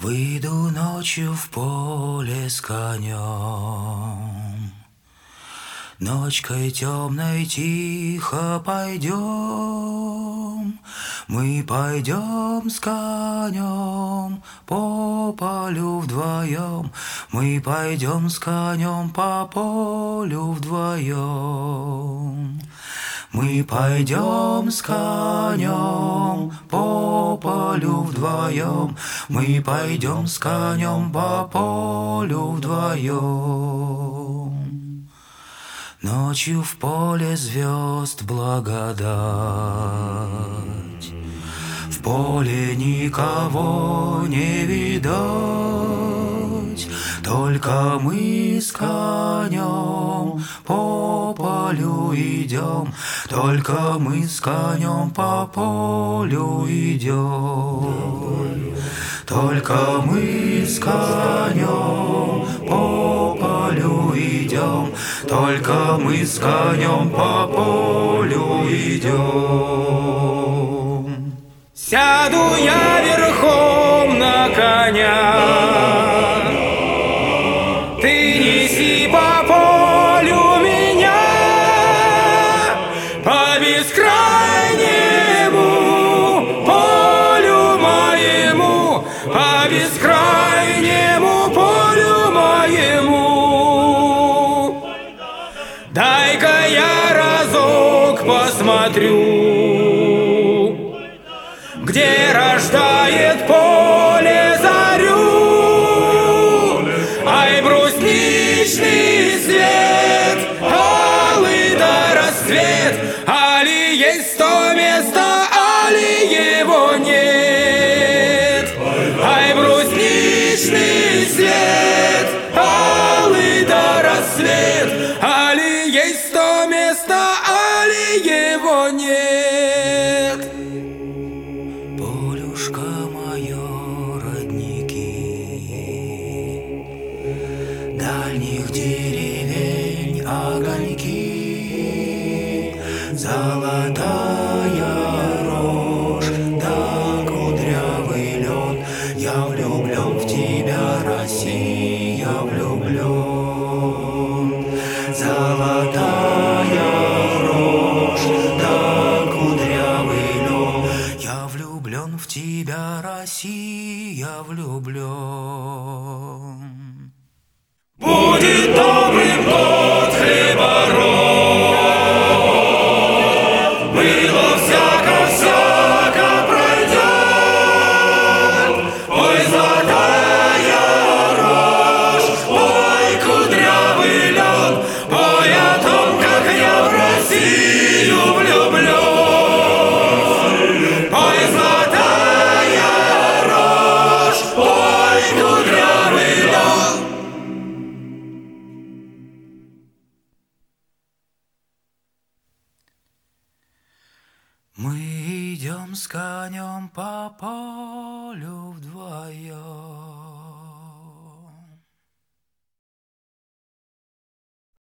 Выйду ночью в поле с конем, ночкой темной тихо пойдем. Мы пойдем с конем по полю вдвоем. Мы пойдем с конем по полю вдвоем. Мы пойдем с конем по полю вдвоем. Мы пойдем с конем по полю вдвоем. Ночью в поле звезд благодать, в поле никого не видать, только мы с конем по полю идем, только мы с конем по полю идем, только мы с конем по полю идем, только мы с конем по полю идем. Сяду я верхом на коня, ты неси по полю меня, по бескрайнему полю моему, по бескрайнему полю моему. Дай-ка я разок посмотрю, где рождает поле зарю. Ай, брусничный свет, алый да рассвет, али есть то место, али его нет. Ай, брусничный свет, алый да рассвет, али есть то место, али его нет. Полюшка мое, родники, дальних деревень огоньки, золотая рожь да кудрявый лен. Я влюблен в тебя, Россия, влюблен. Золотая рожь да кудрявый лен. Я влюблен в тебя, Россия, влюблен. Будет добрым год хлебород, было всяко пройдет. Ой, золотая рожь, ой, кудрявый лен, пой о том, как я в Россию влюблен. Ой, золотая рожь, ой, кудрявый лен. Мы идем с конем по полю вдвоем.